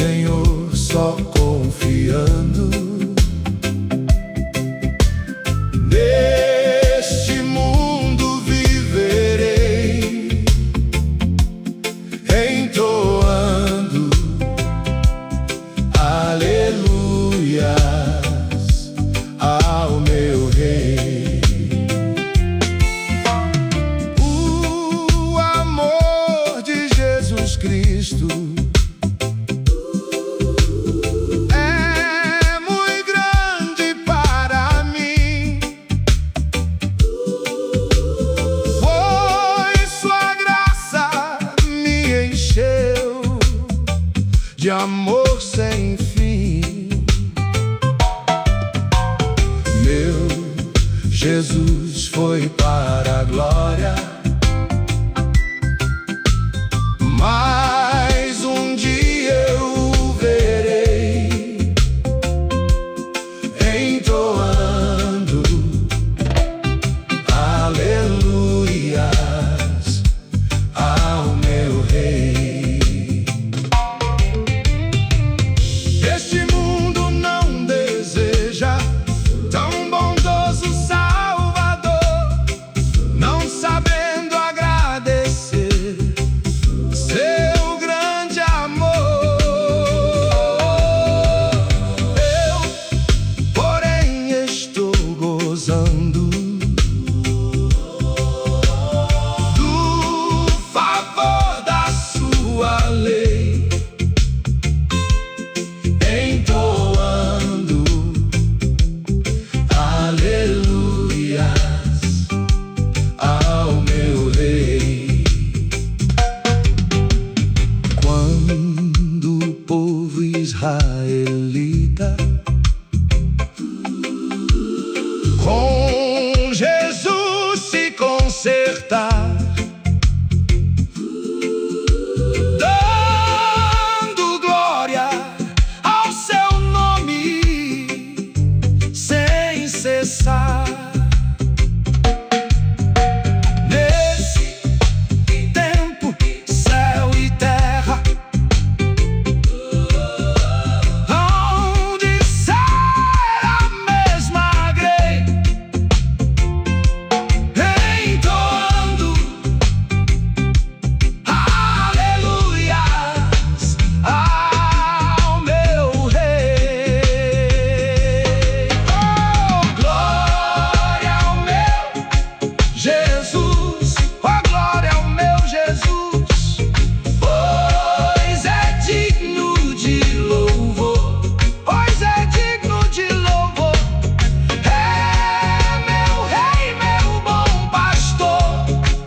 Senhor, só confiando. Neste mundo viverei, entoando aleluias ao meu Rei. O amor de Jesus Cristo de amor sem fim. Meu Jesus foi para a glória, mas um dia eu o verei, entoando aleluias ao meu Rei. Este mundo não deseja tão bondoso Salvador, não sabendo agradecer seu grande amor. Eu, porém, estou gozando do favor da sua lei, entoando aleluias ao meu Rei. Quando o povo israelita com Jesus se consertar, dando glória ao seu nome sem cessar, nesse tempo, céu e terra hão de ser a mesma grei, entoando aleluias ao meu Rei. Oh, glória ao meu Jesus, oh, glória ao meu Jesus, pois é digno de louvor, pois é digno de louvor. É meu Rei, meu bom pastor,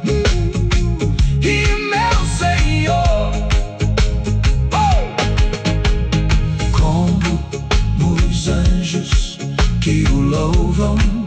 e meu Senhor. Como os anjos que o louvam,